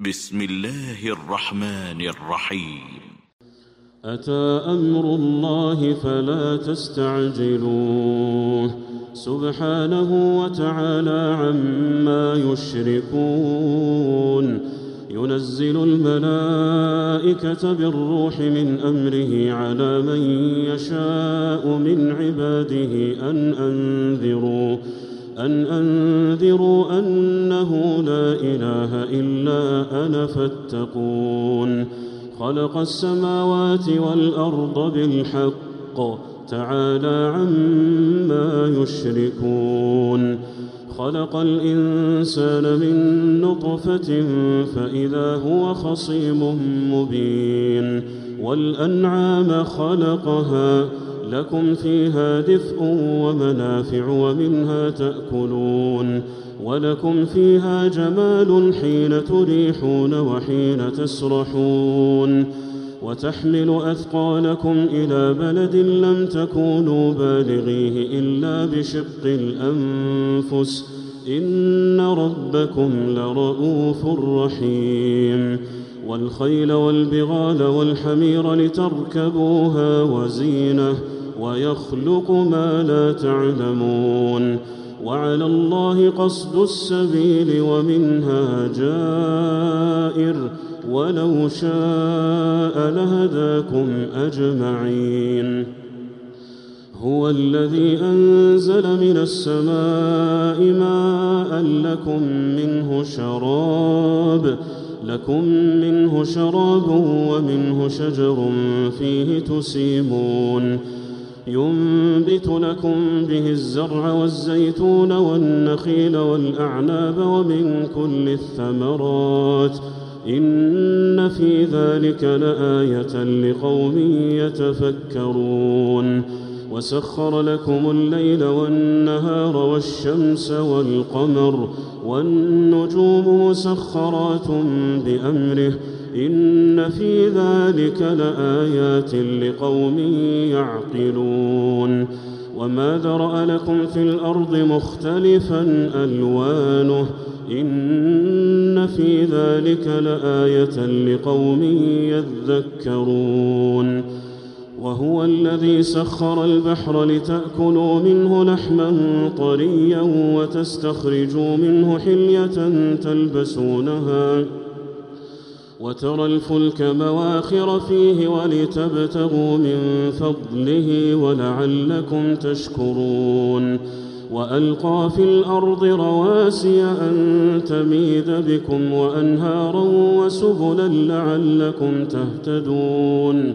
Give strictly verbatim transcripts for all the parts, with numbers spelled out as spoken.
بسم الله الرحمن الرحيم. أتى أمر الله فلا تستعجلوه سبحانه وتعالى عما يشركون. ينزل الملائكة بالروح من أمره على من يشاء من عباده أن أنذروا أن أنذروا أنه لا إله إلا أنا فاتقون. خلق السماوات والأرض بالحق تعالى عما يشركون. خلق الإنسان من نطفة فإذا هو خصيم مبين. والأنعام خلقها لكم فيها دفء ومنافع ومنها تأكلون ولكم فيها جمال حين تريحون وحين تسرحون. وتحمل أثقالكم إلى بلد لم تكونوا بالغيه إلا بشق الأنفس إن ربكم لرؤوف رحيم. والخيل والبغال والحمير لتركبوها وزينة ويخلق ما لا تعلمون. وعلى الله قصد السبيل ومنها جائر ولو شاء لهداكم أجمعين. هو الذي أنزل من السماء ماء لكم منه شراب لكم منه شراب ومنه شجر فيه تسيمون. ينبت لكم به الزرع والزيتون والنخيل والأعناب ومن كل الثمرات إن في ذلك لآية لقوم يتفكرون. وسخر لكم الليل والنهار والشمس والقمر والنجوم مسخرات بأمره إن في ذلك لآيات لقوم يعقلون. وما ذرأ لكم في الأرض مختلفا ألوانه إن في ذلك لآية لقوم يذكرون. وهو الذي سخر البحر لتأكلوا منه لحما طريا وتستخرجوا منه حلية تلبسونها وترى الفلك مواخر فيه ولتبتغوا من فضله ولعلكم تشكرون. وألقى في الأرض رواسي أن تميد بكم وأنهارا وسبلا لعلكم تهتدون.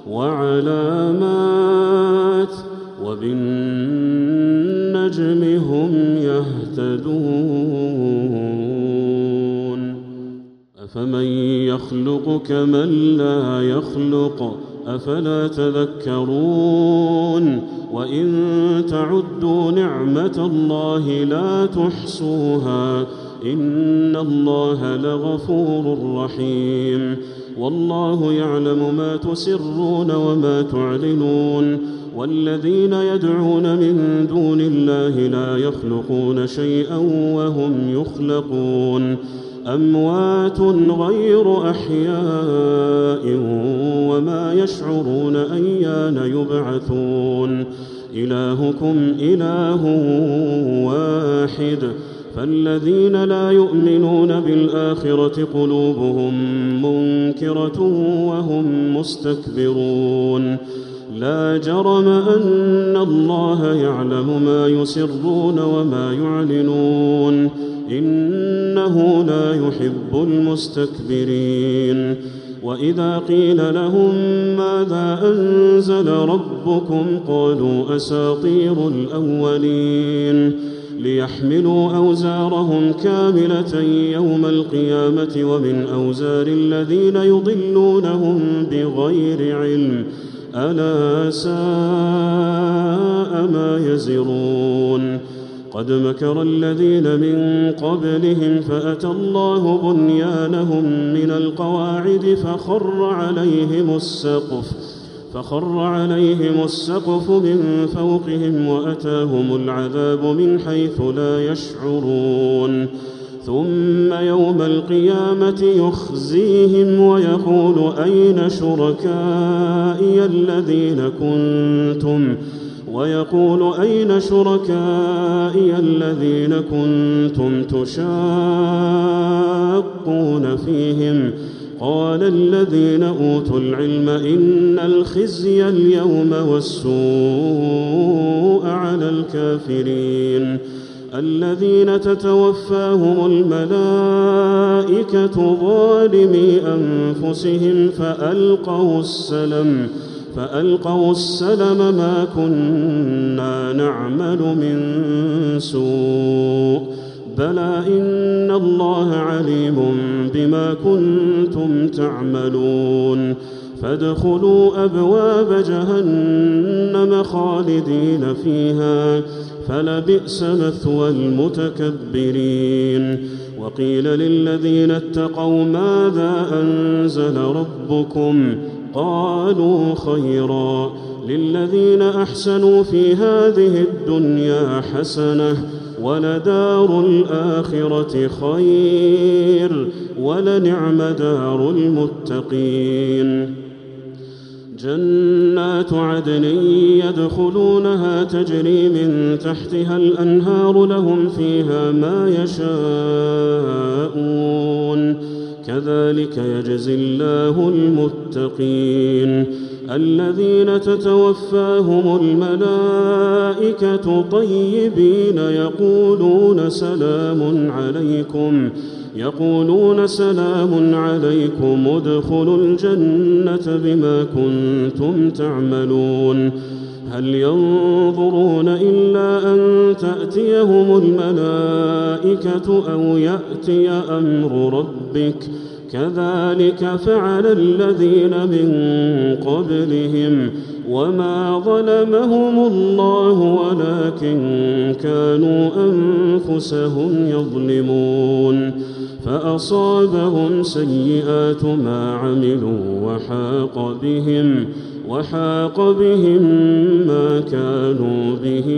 وعلامات وبالنجم هم يهتدون. أفمن يخلق كمن لا يخلق أفلا تذكرون. وإن تعدوا نعمة الله لا تحصوها إن الله لغفور رحيم. والله يعلم ما تسرون وما تعلنون. والذين يدعون من دون الله لا يخلقون شيئا وهم يخلقون. أموات غير أحياء وما يشعرون أيان يبعثون. إلهكم إله واحد فالذين لا يؤمنون بالآخرة قلوبهم منكرة وهم مستكبرون. لا جرم أن الله يعلم ما يسرون وما يعلنون إنه لا يحب المستكبرين. وإذا قيل لهم ماذا أنزل ربكم قالوا أساطير الأولين ليحملوا أوزارهم كاملة يوم القيامة ومن أوزار الذين يضلونهم بغير علم ألا ساء ما يزرون. قد مكر الذين من قبلهم فأتى الله بنيانهم من القواعد فخر عليهم السقف فخر عليهم السقف من فوقهم وأتاهم العذاب من حيث لا يشعرون. ثم يوم القيامة يخزيهم ويقول أين شركائي الذين كنتم ويقول أين شركائي الذين كنتم تشاقون فيهم قال الذين أوتوا العلم إن الخزي اليوم والسوء على الكافرين الذين تتوفاهم الملائكة ظالمي أنفسهم فألقوا السلم فألقوا السلم ما كنا نعمل من سوء بلى إن الله عليم بما كنتم تعملون فادخلوا أبواب جهنم خالدين فيها فلبئس مثوى المتكبرين وقيل للذين اتقوا ماذا أنزل ربكم قالوا خيرا للذين أحسنوا في هذه الدنيا حسنة ولدار الآخرة خير ولنعم دار المتقين جنات عدن يدخلونها تجري من تحتها الأنهار لهم فيها ما يشاءون كذلك يجزي الله المتقين الذين تتوفاهم الملائكة طيبين يقولون سلام عليكم يقولون سلام عليكم ادخلوا الجنة بما كنتم تعملون هل ينظرون إلا أن تأتيهم الملائكة أو يأتي أمر ربك كذلك فعل الذين من قبلهم وما ظلمهم الله ولكن كانوا أنفسهم يظلمون فأصابهم سيئات ما عملوا وحاق بهم وحاق بهم ما كانوا به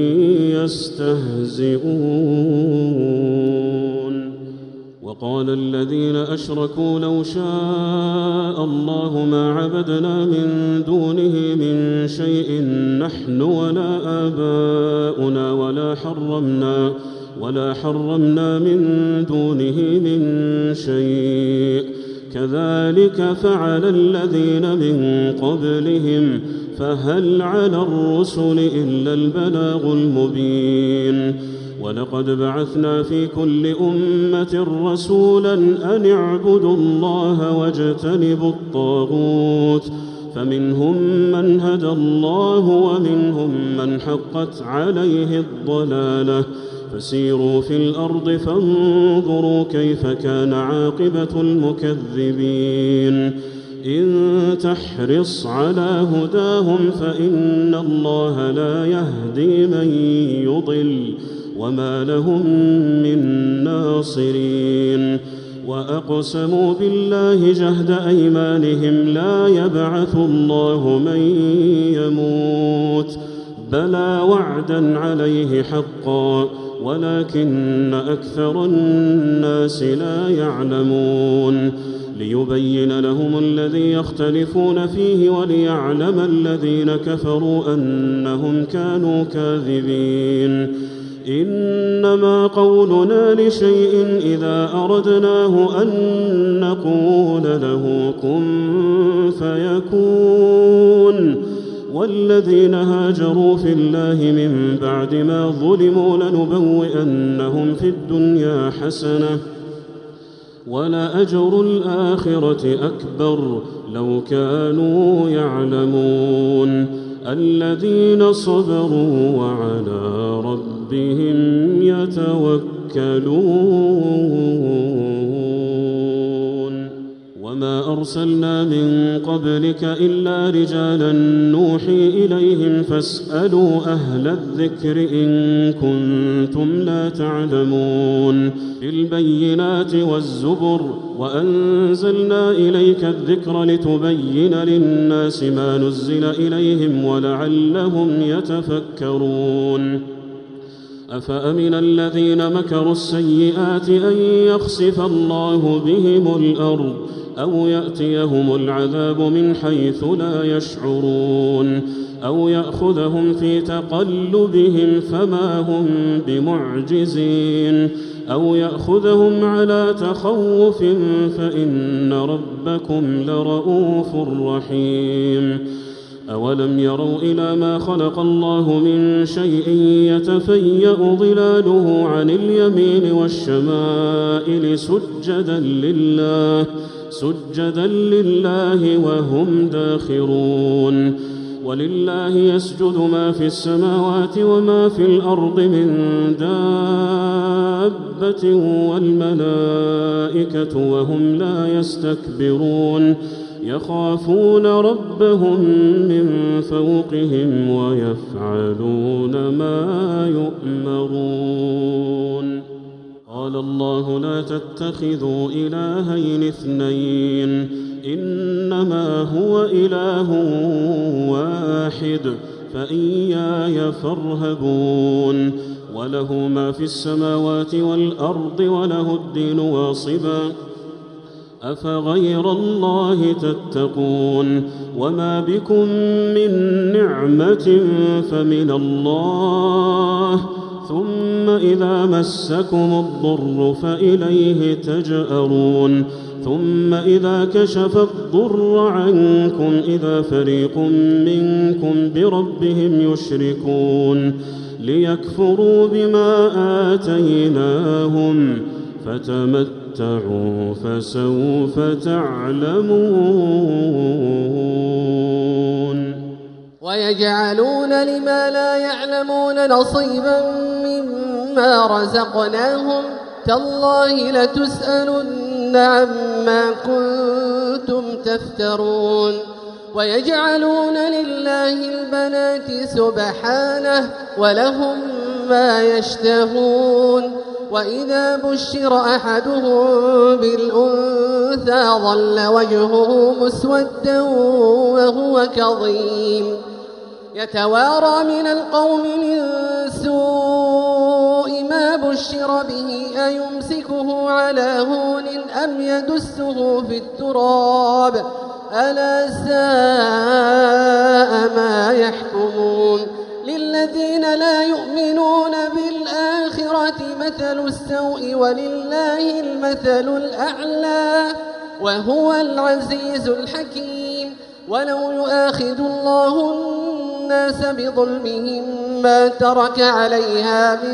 يستهزئون وقال الذين أشركوا لو شاء الله ما عبدنا من دونه من شيء نحن ولا آباؤنا ولا حرمنا ولا حرمنا من دونه من شيء كذلك فعل الذين من قبلهم فهل على الرسل إلا البلاغ المبين ولقد بعثنا في كل أمة رسولا أن اعبدوا الله واجتنبوا الطاغوت فمنهم من هدى الله ومنهم من حقت عليه الضلالة فسيروا في الأرض فانظروا كيف كان عاقبة المكذبين إن تحرص على هداهم فإن الله لا يهدي من يضل وما لهم من ناصرين وأقسموا بالله جهد أيمانهم لا يبعث الله من يموت بلى وعدا عليه حقا ولكن أكثر الناس لا يعلمون ليبين لهم الذي يختلفون فيه وليعلم الذين كفروا أنهم كانوا كاذبين إنما قولنا لشيء إذا أردناه أن نقول له كن فيكون والذين هاجروا في الله من بعد ما ظلموا لنبوئنهم في الدنيا حسنة ولأجر الآخرة أكبر لو كانوا يعلمون الذين صبروا وعلى ربهم يتوكلون وما أرسلنا من قبلك إلا رجالا نوحي إليهم فاسألوا أهل الذكر إن كنتم لا تعلمون بالبينات والزبر وأنزلنا إليك الذكر لتبين للناس ما نزل إليهم ولعلهم يتفكرون أفأمن الذين مكروا السيئات أن يخسف الله بهم الأرض أو يأتيهم العذاب من حيث لا يشعرون أو يأخذهم في تقلبهم فما هم بمعجزين أو يأخذهم على تخوف فإن ربكم لرؤوف رحيم أولم يروا إلى ما خلق الله من شيء يتفيأ ظلاله عن اليمين والشمائل سجدا لله سجدا لله وهم داخرون ولله يسجد ما في السماوات وما في الأرض من دابة والملائكة وهم لا يستكبرون يخافون ربهم من فوقهم ويفعلون ما يؤمرون قال الله لا تتخذوا إلهين اثنين إنما هو إله واحد فإياي فارهبون وله ما في السماوات والأرض وله الدين واصبا أفغير الله تتقون وما بكم من نعمة فمن الله ثم إذا مسكم الضر فإليه تجأرون ثم إذا كشف الضر عنكم إذا فريق منكم بربهم يشركون ليكفروا بما آتيناهم فتمتعوا فسوف تعلمون ويجعلون لما لا يعلمون نصيبا مما رزقناهم تالله لتسألن عما كنتم تفترون ويجعلون لله البنات سبحانه ولهم ما يشتهون وإذا بشر أحدهم بالأنثى ظل وجهه مسودا وهو كظيم يتوارى من القوم من سوء ما بشر به أيمسكه على هون أم يدسه في التراب ألا ساء ما يحكمون للذين لا يؤمنون بالآخرة مثل السوء ولله المثل الأعلى وهو العزيز الحكيم ولو يؤاخذ الله الناس بظلمهم ما ترك عليها من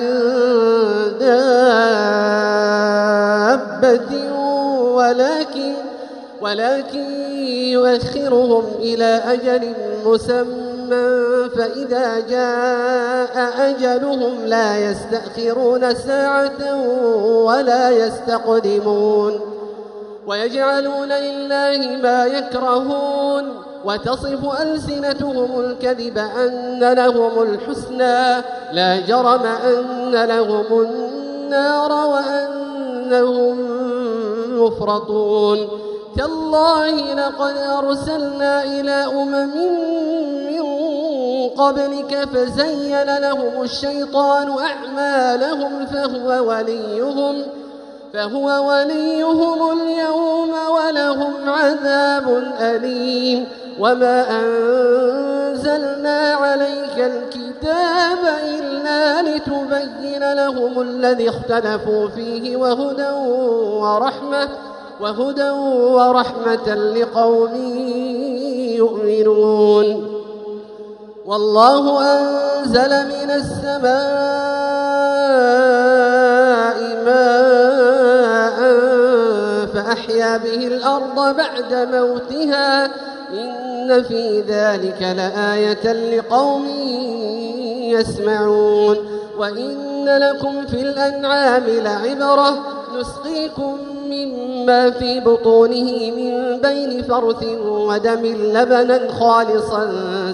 دابة ولكن ولكن يؤخرهم إلى أجل مسمى فإذا جاء أجلهم لا يستأخرون ساعة ولا يستقدمون ويجعلون لله ما يكرهون وتصف ألسنتهم الكذب أن لهم الحسنى لا جرم أن لهم النار وأنهم مفرطون تالله لقد أرسلنا إلى أمم من قبلك فزين لهم الشيطان أعمالهم فهو وليهم فهو وليهم اليوم ولهم عذاب أليم وما أنزلنا عليك الكتاب إلا لتبين لهم الذي اختلفوا فيه وهدى ورحمة وهدى ورحمة لقوم يؤمنون والله أنزل من السماء ماء فأحيا به الأرض بعد موتها إن في ذلك لآية لقوم يسمعون وإن لكم في الأنعام لعبرة نسقيكم مما في بطونه من بين فرث ودم لبنا خالصا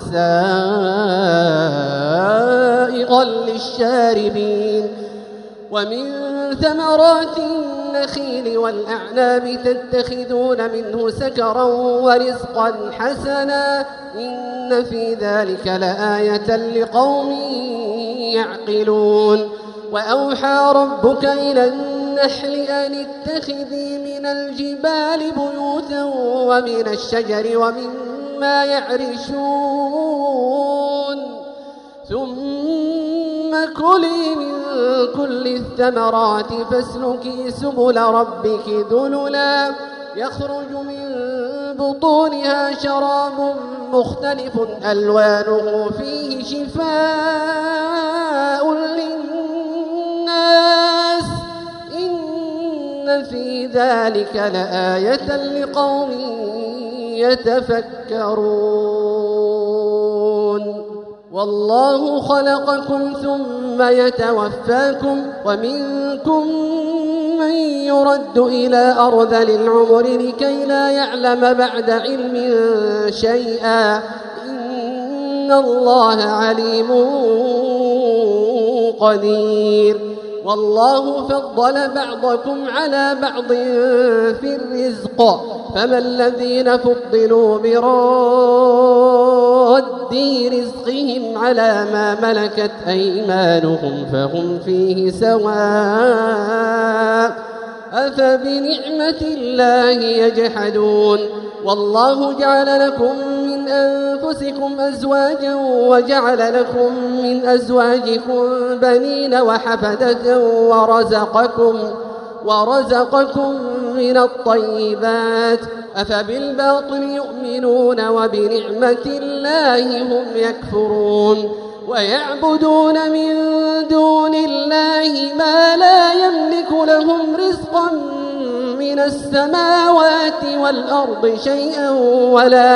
سائغا للشاربين ومن ثمرات النخيل والأعناب تتخذون منه سكرا ورزقا حسنا إن في ذلك لآية لقوم يعقلون وأوحى ربك إلى النحل أن اتخذي من الجبال بيوتا ومن الشجر ومما يعرشون ثم كلي من كل الثمرات فاسلكي سبل ربك ذللا يخرج من بطونها شراب مختلف ألوانه فيه شفاء للناس إن في ذلك لآية لقوم يتفكرون والله خلقكم ثم يتوفاكم ومنكم من يرد إلى أرذل العمر لكي لا يعلم بعد علم شيئا إن الله عليم قدير والله فضل بعضكم على بعض في الرزق فما الذين فضلوا براد رزقهم على ما ملكت أيمانهم فهم فيه سواء أفبنعمة الله يجحدون والله جعل لكم من أنفسكم أزواجا وجعل لكم من أزواجكم بنين وحفدة ورزقكم ورزقكم من الطيبات أفبالباطل يؤمنون وبنعمة الله هم يكفرون ويعبدون من دون الله ما لا يملك لهم رزقا من السماوات والأرض شيئا ولا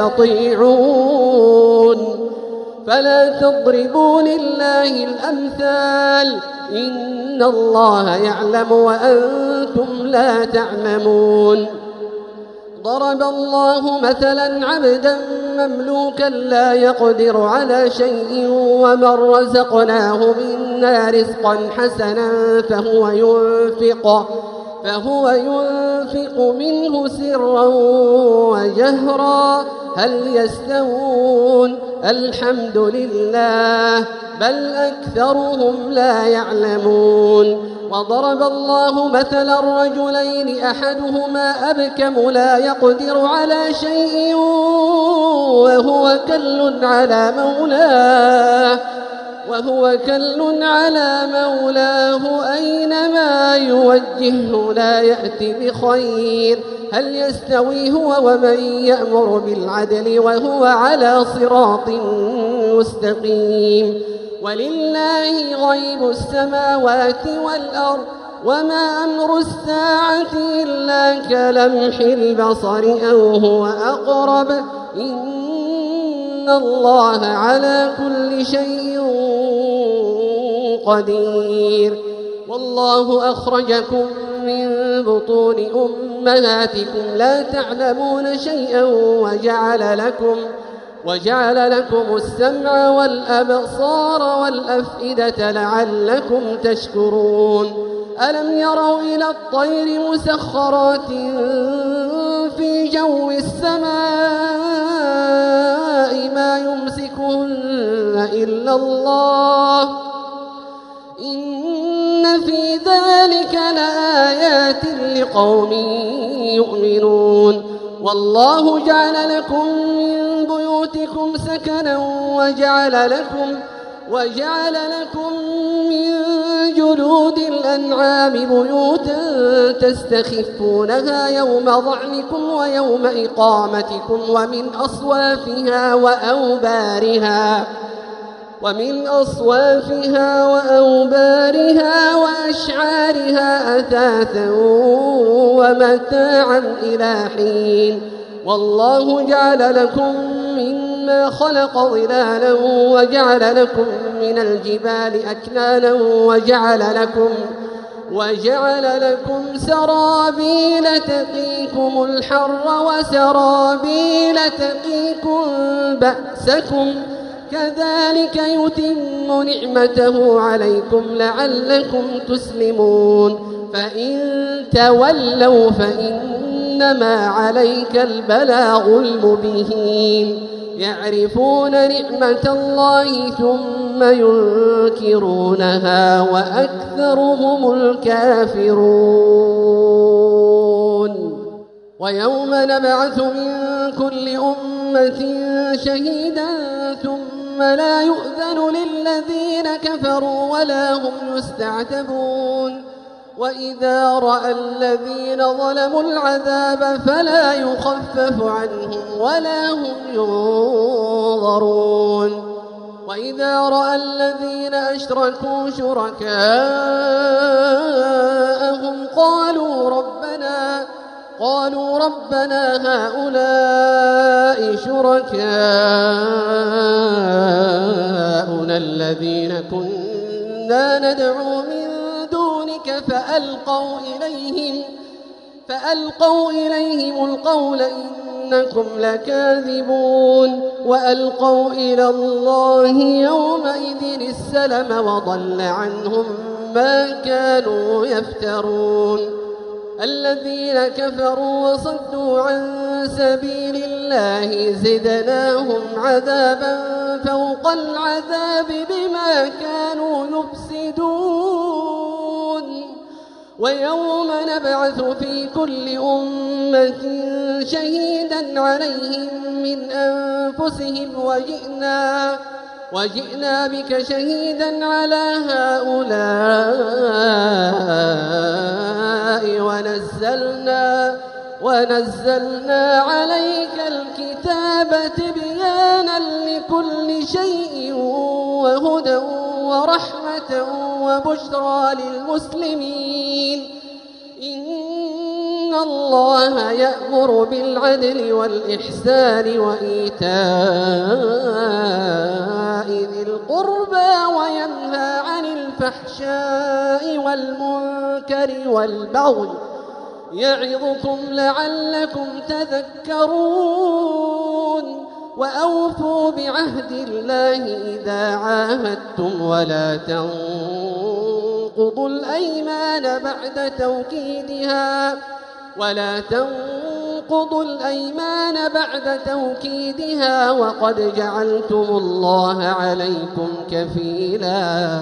يستطيعون فلا تضربوا لله الأمثال إن الله يعلم وأنتم لا تعلمون ضرب الله مثلا عبدا مملوكا لا يقدر على شيء ومن رزقناه منا رزقا حسنا فهو ينفق فهو ينفق منه سرا وجهرا هل يستوون الحمد لله بل أكثرهم لا يعلمون وضرب الله مثلا رجلين أحدهما أبكم لا يقدر على شيء وهو كل على مولاه وهو كل على مولاه أينما يوجهه لا يأتي بخير هل يستوي هو ومن يأمر بالعدل وهو على صراط مستقيم ولله غيب السماوات والأرض وما أمر الساعة إلا كلمح البصر أو هو أقرب إن الله على كل شيء قدير والله أخرجكم من بطون أمهاتكم لا تعلمون شيئا وجعل لكم وجعل لكم السمع والأبصار والأفئدة لعلكم تشكرون ألم يروا إلى الطير مسخرات في جو السماء ما يمسكهن إلا الله إن في ذلك لآيات لقوم يؤمنون والله جعل لكم من بيوتكم سكنا وجعل لكم وجعل لكم من جلود الأنعام بيوتا تستخفونها يوم ضعنكم ويوم إقامتكم ومن أصوافها وأوبارها ومن أصوافها وأوبارها وأشعارها أثاثا ومتاعا إلى حين والله جعل لكم مما خلق ظلالا وجعل لكم من الجبال أكنانا وجعل لكم وجعل لكم سرابيل تقيكم الحر وسرابيل تقيكم بأسكم كذلك يتم نعمته عليكم لعلكم تسلمون فإن تولوا فإنما عليك البلاغ المبين يعرفون نعمة الله ثم ثم ينكرونها وأكثرهم الكافرون. ويوم نبعث من كل أمة شهيدا ثم لا يؤذن للذين كفروا ولا هم يستعتبون. وإذا رأى الذين ظلموا العذاب فلا يخفف عنهم ولا هم ينظرون. وإذا رأى الذين أشركوا شركاءهم قالوا ربنا قالوا ربنا هؤلاء شركاؤنا الذين كنا ندعو من دونك فألقوا إليهم فألقوا إليهم القول إنكم لكاذبون. وألقوا إلى الله يومئذ السلم وضل عنهم ما كانوا يفترون. الذين كفروا وصدوا عن سبيل الله زدناهم عذابا فوق العذاب بما كانوا يفسدون. ويوم نبعث في كل أمة شهيدا عليهم من أنفسهم وجئنا وجئنا بك شهيدا على هؤلاء ونزلنا ونزلنا عليك الكتاب تبيانا لكل شيء وهدى ورحمة وبشرى للمسلمين. إن الله يأمر بالعدل والإحسان وإيتاء ذي القربى وينهى عن الفحشاء والمنكر والبغي يعظكم لعلكم تذكرون. وأوفوا بعهد الله إذا عاهدتم ولا تنقضوا الأيمان بعد توكيدها ولا تنقضوا الأيمان بعد توكيدها وقد جعلتم الله عليكم كفيلا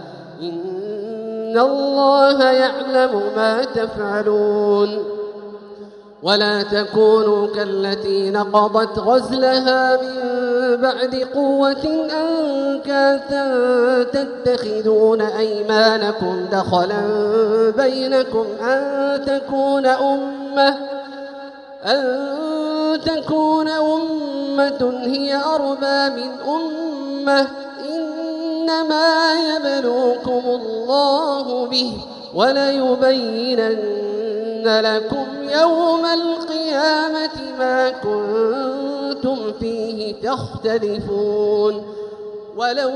إن الله يعلم ما تفعلون. ولا تكونوا كالتي نقضت غزلها من بعد قوة أنكاثا تتخذون أيمانكم دخلا بينكم أن تكون أمة أن تكون أمة هي أربى من أمة إنما يبلوكم الله به وليبينن لكم يوم القيامة ما كنتم فيه تختلفون. ولو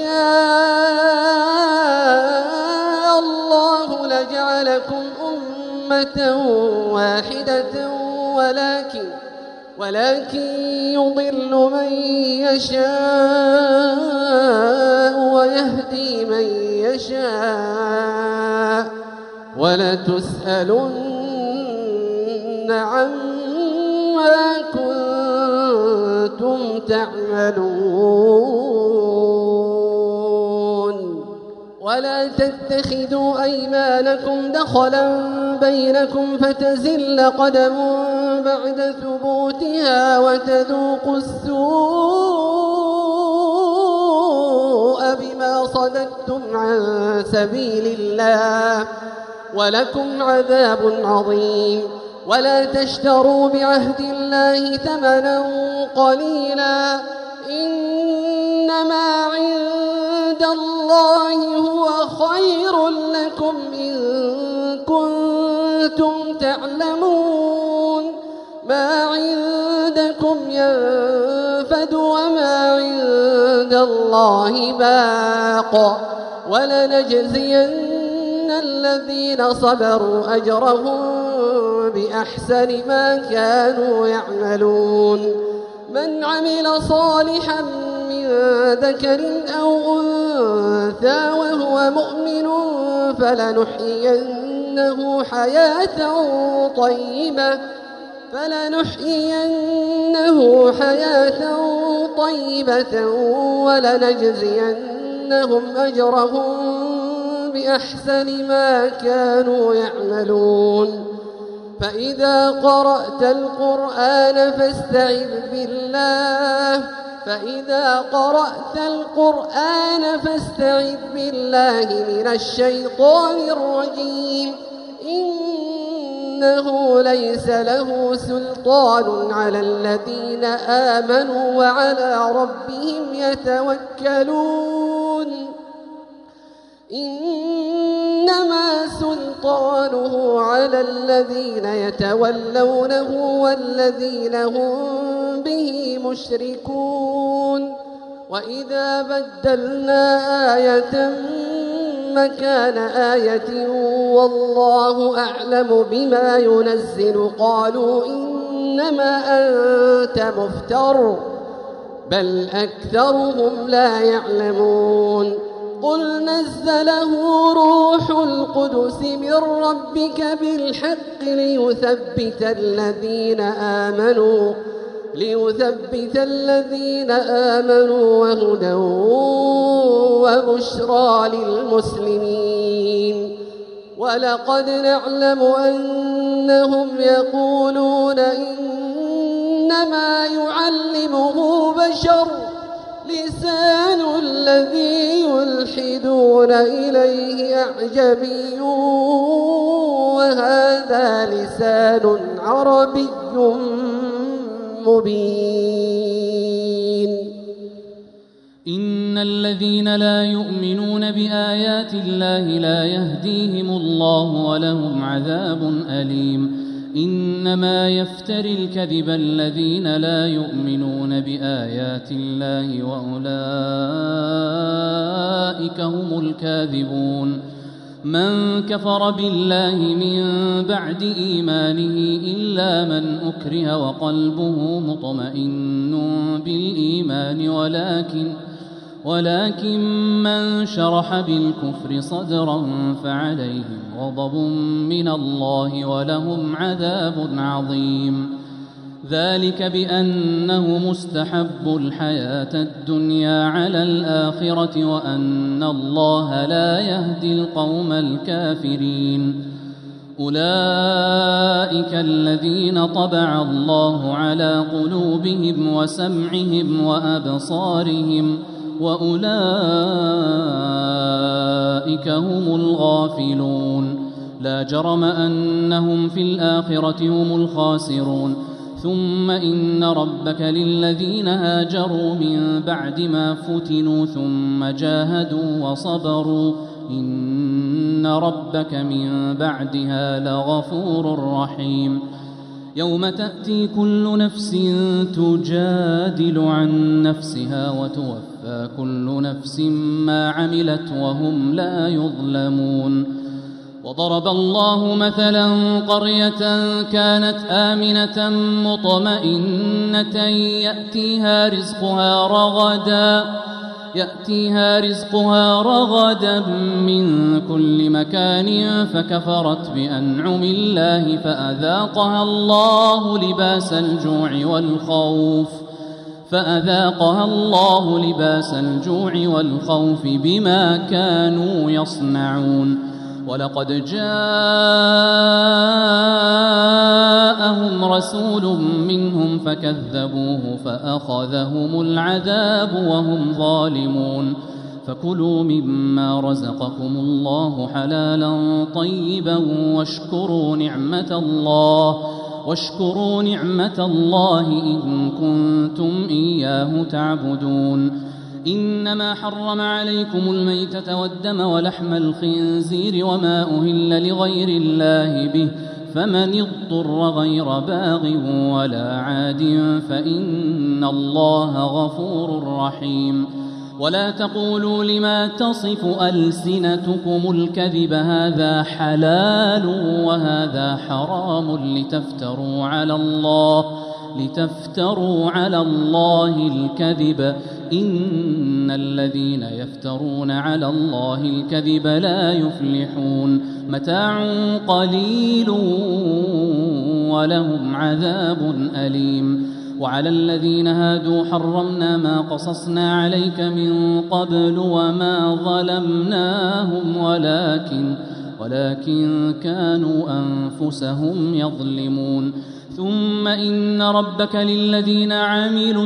شاء الله لجعلكم أمة واحدة ولكن ولكن يضل من يشاء ويهدي من يشاء ولتسألن عما كنتم تعملون. ولا تتخذوا أيمانكم دخلا بينكم فتزل قدم بعد ثبوتها وتذوقوا السوء بما صددتم عن سبيل الله ولكم عذاب عظيم. ولا تشتروا بعهد الله ثمنا قليلا إنما عند الله هو خير لكم إن كنتم تعلمون. ما عندكم ينفد وما عند الله باق ولنجزين الذين صبروا أجرهم بأحسن ما كانوا يعملون. من عمل صالحا من ذكر أو أنثى وهو مؤمن فلنحيينه حياة طيبة فلنحيينه حياة طيبة ولنجزين لنجزينهم أجرهم بأحسن ما كانوا يعملون فإذا قرأت القرآن فاستعذ بالله فإذا قرأت القرآن فاستعذ بالله من الشيطان الرجيم إنه ليس له سلطان على الذين آمنوا وعلى ربهم يتوكلون إنما سلطانه على الذين يتولونه والذين هم به مشركون وإذا بدلنا آية مكان آية والله أعلم بما ينزل قالوا إنما أنت مفتر بل أكثرهم لا يعلمون قل نزله روح القدس من ربك بالحق ليثبت الذين آمنوا ليثبت الذين آمنوا وهدى وبشرى للمسلمين ولقد نعلم أنهم يقولون إنما يعلمه بشر لسان الذي يلحدون إليه أعجمي وهذا لسان عربي مبين إن الذين لا يؤمنون بآيات الله لا يهديهم الله ولهم عذاب أليم إنما يفتري الكذب الذين لا يؤمنون بآيات الله وأولئك هم الكاذبون من كفر بالله من بعد إيمانه إلا من أكره وقلبه مطمئن بالإيمان ولكن ولكن من شرح بالكفر صدرا فعليهم غضب من الله ولهم عذاب عظيم ذلك بأنه مستحب الحياة الدنيا على الآخرة وأن الله لا يهدي القوم الكافرين أولئك الذين طبع الله على قلوبهم وسمعهم وأبصارهم وأولئك هم الغافلون لا جرم أنهم في الآخرة هم الخاسرون ثم إن ربك للذين هاجروا من بعد ما فتنوا ثم جاهدوا وصبروا إن ربك من بعدها لغفور رحيم يوم تأتي كل نفس تجادل عن نفسها وتوفى كل نفس ما عملت وهم لا يظلمون وضرب الله مثلا قرية كانت آمنة مطمئنة يأتيها رزقها رغدا يأتيها رزقها رغدا من كل مكان فكفرت بأنعم الله فأذاقها الله لباس الجوع والخوف فأذاقها الله لباس الجوع والخوف بما كانوا يصنعون ولقد جاءهم رسول منهم فكذبوه فأخذهم العذاب وهم ظالمون فكلوا مما رزقكم الله حلالا طيبا واشكروا نعمة الله واشكروا نعمة الله إن كنتم إياه تعبدون إنما حرم عليكم الميتة والدم ولحم الخنزير وما أهل لغير الله به فمن اضطر غير باغ ولا عاد فإن الله غفور رحيم ولا تقولوا لما تصف ألسنتكم الكذب هذا حلال وهذا حرام لتفتروا على الله لتفتروا على الله الكذب إن الذين يفترون على الله الكذب لا يفلحون متاع قليل ولهم عذاب أليم وعلى الذين هادوا حرمنا ما قصصنا عليك من قبل وما ظلمناهم ولكن ولكن كانوا أنفسهم يظلمون ثم إن ربك للذين عملوا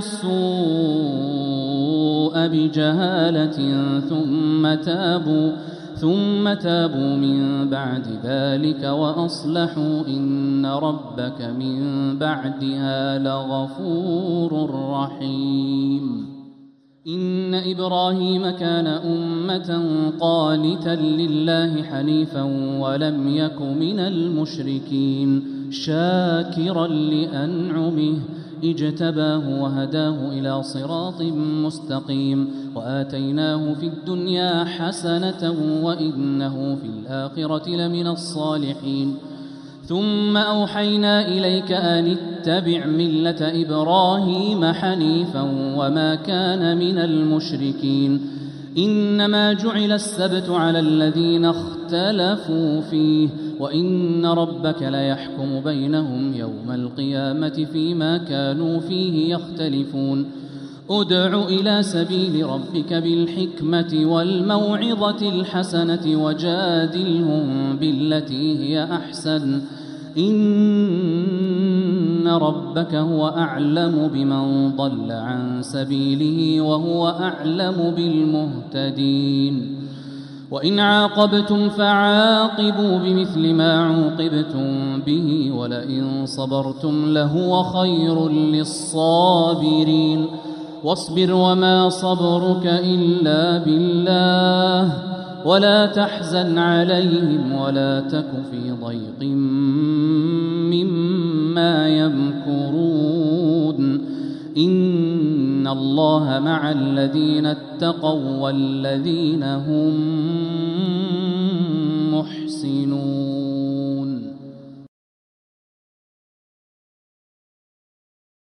السوء بجهالة ثم تابوا ثم تابوا من بعد ذلك وأصلحوا إن ربك من بعدها لغفور رحيم إن إبراهيم كان أمة قانتا لله حنيفا ولم يك من المشركين شاكرا لأنعمه اجتباه وهداه إلى صراط مستقيم وآتيناه في الدنيا حسنة وإنه في الآخرة لمن الصالحين ثم أوحينا إليك أن اتبع ملة إبراهيم حنيفا وما كان من المشركين إنما جعل السبت على الذين اختلفوا فيه وإن ربك ليحكم بينهم يوم القيامة فيما كانوا فيه يختلفون ادع إلى سبيل ربك بالحكمة والموعظة الحسنة وجادلهم بالتي هي أحسن إن ربك هو أعلم بمن ضل عن سبيله وهو أعلم بالمهتدين وإن عاقبتم فعاقبوا بمثل ما عوقبتم به ولئن صبرتم لهو خير للصابرين واصبر وما صبرك إلا بالله ولا تحزن عليهم ولا تك في ضيق مما يمكرون إن الله مع الذين اتقوا والذين هم محسنون.